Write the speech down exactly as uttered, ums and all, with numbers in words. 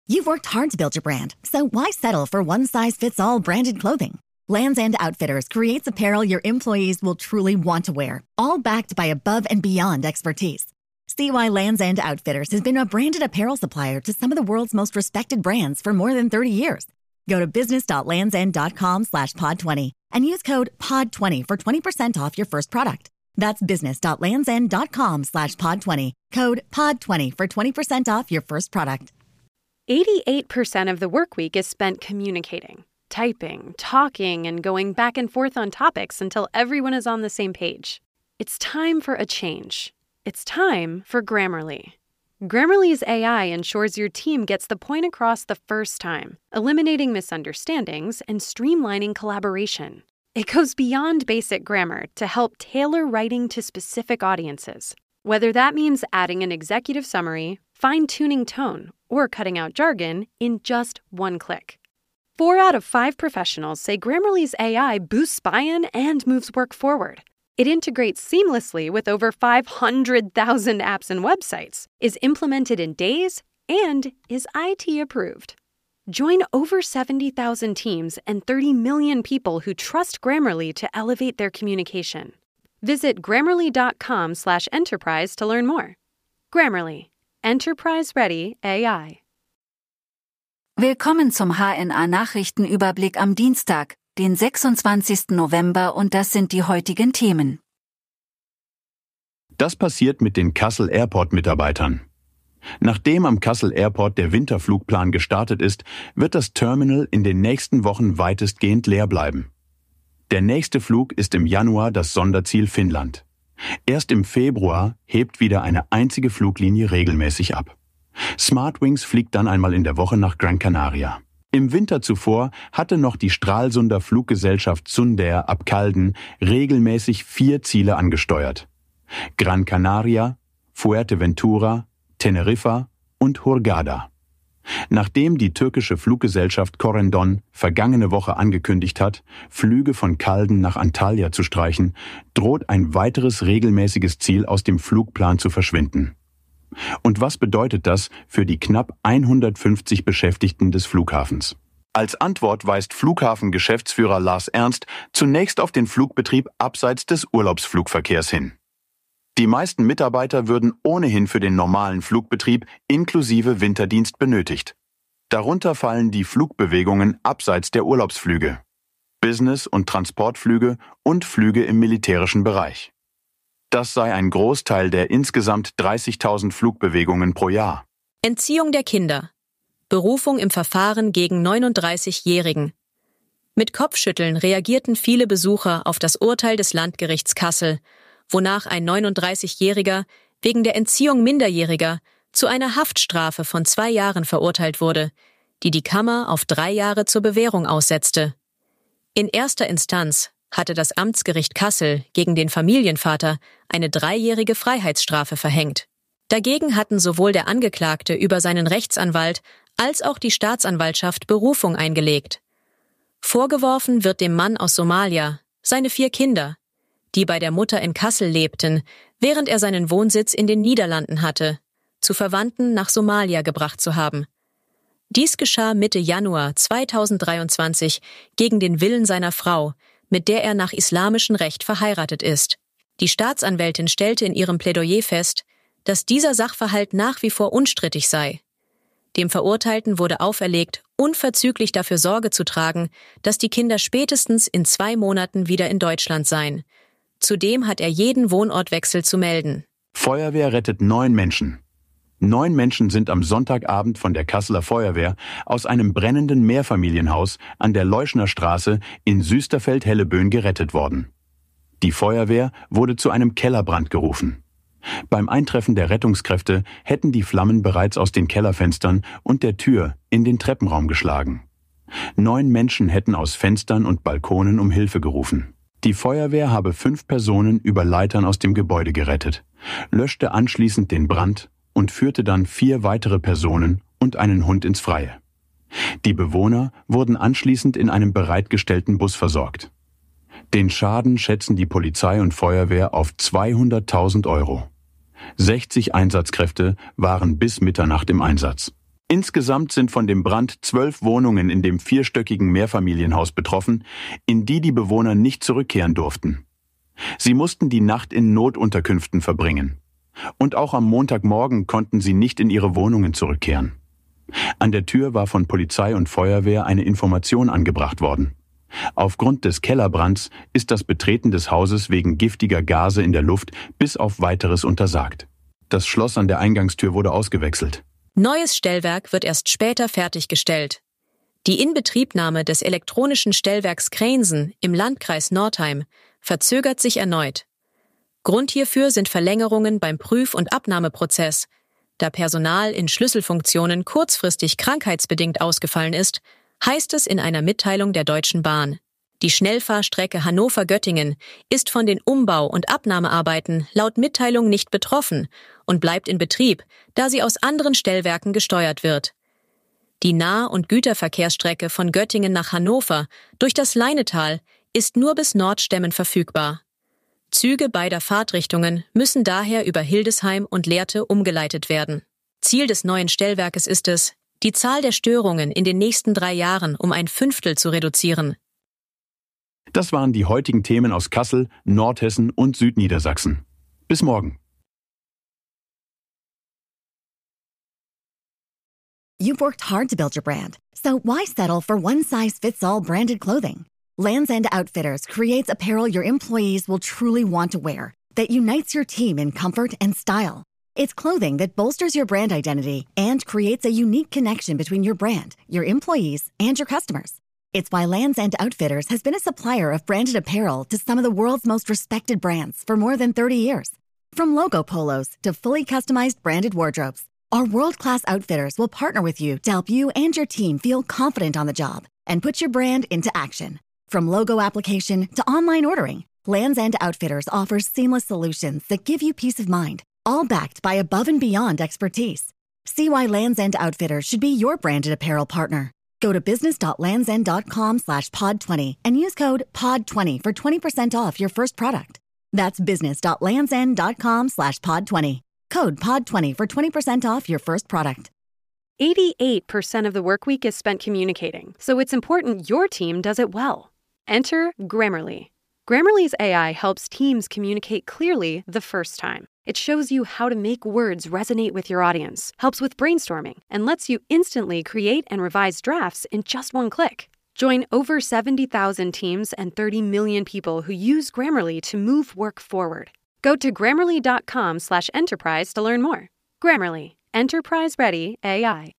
You've worked hard to build your brand, so why settle for one-size-fits-all branded clothing? Lands' End Outfitters creates apparel your employees will truly want to wear, all backed by above-and-beyond expertise. See why Lands' End Outfitters has been a branded apparel supplier to some of the world's most respected brands for more than thirty years. Go to business.landsend.com slash pod 20 and use code pod twenty for twenty percent off your first product. That's business.landsend.com slash pod 20, code pod twenty for twenty percent off your first product. eighty-eight percent of the work week is spent communicating, typing, talking, and going back and forth on topics until everyone is on the same page. It's time for a change. It's time for Grammarly. Grammarly's A I ensures your team gets the point across the first time, eliminating misunderstandings and streamlining collaboration. It goes beyond basic grammar to help tailor writing to specific audiences, whether that means adding an executive summary, fine-tuning tone, or cutting out jargon in just one click. Four out of five professionals say Grammarly's A I boosts buy-in and moves work forward. It integrates seamlessly with over five hundred thousand apps and websites, is implemented in days, and is I T approved. Join over seventy thousand teams and thirty million people who trust Grammarly to elevate their communication. Visit grammarly.com slash enterprise to learn more. Grammarly. Enterprise-ready A I. Willkommen zum H N A-Nachrichtenüberblick am Dienstag, den sechsundzwanzigsten November, und das sind die heutigen Themen. Das passiert mit den Kassel Airport-Mitarbeitern. Nachdem am Kassel Airport der Winterflugplan gestartet ist, wird das Terminal in den nächsten Wochen weitestgehend leer bleiben. Der nächste Flug ist im Januar das Sonderziel Finnland. Erst im Februar hebt wieder eine einzige Fluglinie regelmäßig ab. Smartwings fliegt dann einmal in der Woche nach Gran Canaria. Im Winter zuvor hatte noch die Stralsunder Fluggesellschaft Sundair ab Calden regelmäßig vier Ziele angesteuert: Gran Canaria, Fuerteventura, Teneriffa und Hurghada. Nachdem die türkische Fluggesellschaft Corendon vergangene Woche angekündigt hat, Flüge von Calden nach Antalya zu streichen, droht ein weiteres regelmäßiges Ziel aus dem Flugplan zu verschwinden. Und was bedeutet das für die knapp hundertfünfzig Beschäftigten des Flughafens? Als Antwort weist Flughafengeschäftsführer Lars Ernst zunächst auf den Flugbetrieb abseits des Urlaubsflugverkehrs hin. Die meisten Mitarbeiter würden ohnehin für den normalen Flugbetrieb inklusive Winterdienst benötigt. Darunter fallen die Flugbewegungen abseits der Urlaubsflüge, Business- und Transportflüge und Flüge im militärischen Bereich. Das sei ein Großteil der insgesamt dreißigtausend Flugbewegungen pro Jahr. Entziehung der Kinder. Berufung im Verfahren gegen neununddreißigjährigen. Mit Kopfschütteln reagierten viele Besucher auf das Urteil des Landgerichts Kassel, wonach ein neununddreißigjähriger wegen der Entziehung Minderjähriger zu einer Haftstrafe von zwei Jahren verurteilt wurde, die die Kammer auf drei Jahre zur Bewährung aussetzte. In erster Instanz hatte das Amtsgericht Kassel gegen den Familienvater eine dreijährige Freiheitsstrafe verhängt. Dagegen hatten sowohl der Angeklagte über seinen Rechtsanwalt als auch die Staatsanwaltschaft Berufung eingelegt. Vorgeworfen wird dem Mann aus Somalia seine vier Kinder, die bei der Mutter in Kassel lebten, während er seinen Wohnsitz in den Niederlanden hatte, zu Verwandten nach Somalia gebracht zu haben. Dies geschah Mitte Januar zweitausenddreiundzwanzig gegen den Willen seiner Frau, mit der er nach islamischem Recht verheiratet ist. Die Staatsanwältin stellte in ihrem Plädoyer fest, dass dieser Sachverhalt nach wie vor unstrittig sei. Dem Verurteilten wurde auferlegt, unverzüglich dafür Sorge zu tragen, dass die Kinder spätestens in zwei Monaten wieder in Deutschland seien. Zudem hat er jeden Wohnortwechsel zu melden. Feuerwehr rettet neun Menschen. Neun Menschen sind am Sonntagabend von der Kasseler Feuerwehr aus einem brennenden Mehrfamilienhaus an der Leuschner Straße in Süsterfeld-Helleböen gerettet worden. Die Feuerwehr wurde zu einem Kellerbrand gerufen. Beim Eintreffen der Rettungskräfte hätten die Flammen bereits aus den Kellerfenstern und der Tür in den Treppenraum geschlagen. Neun Menschen hätten aus Fenstern und Balkonen um Hilfe gerufen. Die Feuerwehr habe fünf Personen über Leitern aus dem Gebäude gerettet, löschte anschließend den Brand und führte dann vier weitere Personen und einen Hund ins Freie. Die Bewohner wurden anschließend in einem bereitgestellten Bus versorgt. Den Schaden schätzen die Polizei und Feuerwehr auf zweihunderttausend Euro. sechzig Einsatzkräfte waren bis Mitternacht im Einsatz. Insgesamt sind von dem Brand zwölf Wohnungen in dem vierstöckigen Mehrfamilienhaus betroffen, in die die Bewohner nicht zurückkehren durften. Sie mussten die Nacht in Notunterkünften verbringen. Und auch am Montagmorgen konnten sie nicht in ihre Wohnungen zurückkehren. An der Tür war von Polizei und Feuerwehr eine Information angebracht worden. Aufgrund des Kellerbrands ist das Betreten des Hauses wegen giftiger Gase in der Luft bis auf Weiteres untersagt. Das Schloss an der Eingangstür wurde ausgewechselt. Neues Stellwerk wird erst später fertiggestellt. Die Inbetriebnahme des elektronischen Stellwerks Krähensen im Landkreis Nordheim verzögert sich erneut. Grund hierfür sind Verlängerungen beim Prüf- und Abnahmeprozess. Da Personal in Schlüsselfunktionen kurzfristig krankheitsbedingt ausgefallen ist, heißt es in einer Mitteilung der Deutschen Bahn. Die Schnellfahrstrecke Hannover-Göttingen ist von den Umbau- und Abnahmearbeiten laut Mitteilung nicht betroffen und bleibt in Betrieb, da sie aus anderen Stellwerken gesteuert wird. Die Nah- und Güterverkehrsstrecke von Göttingen nach Hannover durch das Leinetal ist nur bis Nordstemmen verfügbar. Züge beider Fahrtrichtungen müssen daher über Hildesheim und Lehrte umgeleitet werden. Ziel des neuen Stellwerkes ist es, die Zahl der Störungen in den nächsten drei Jahren um ein Fünftel zu reduzieren. Das waren die heutigen Themen aus Kassel, Nordhessen und Südniedersachsen. Bis morgen. You've worked hard to build your brand, so why settle for one-size-fits-all branded clothing? Lands' End Outfitters creates apparel your employees will truly want to wear, that unites your team in comfort and style. It's clothing that bolsters your brand identity and creates a unique connection between your brand, your employees, and your customers. It's why Lands' End Outfitters has been a supplier of branded apparel to some of the world's most respected brands for more than thirty years. From logo polos to fully customized branded wardrobes, our world-class outfitters will partner with you to help you and your team feel confident on the job and put your brand into action. From logo application to online ordering, Lands' End Outfitters offers seamless solutions that give you peace of mind, all backed by above and beyond expertise. See why Lands' End Outfitters should be your branded apparel partner. Go to business.landsend.com slash pod 20 and use code pod twenty for twenty percent off your first product. That's business.landsend.com slash pod 20. Code pod twenty for twenty percent off your first product. eighty-eight percent of the workweek is spent communicating, so it's important your team does it well. Enter Grammarly. Grammarly's A I helps teams communicate clearly the first time. It shows you how to make words resonate with your audience, helps with brainstorming, and lets you instantly create and revise drafts in just one click. Join over seventy thousand teams and thirty million people who use Grammarly to move work forward. Go to grammarly.com slash enterprise to learn more. Grammarly. Enterprise-ready A I.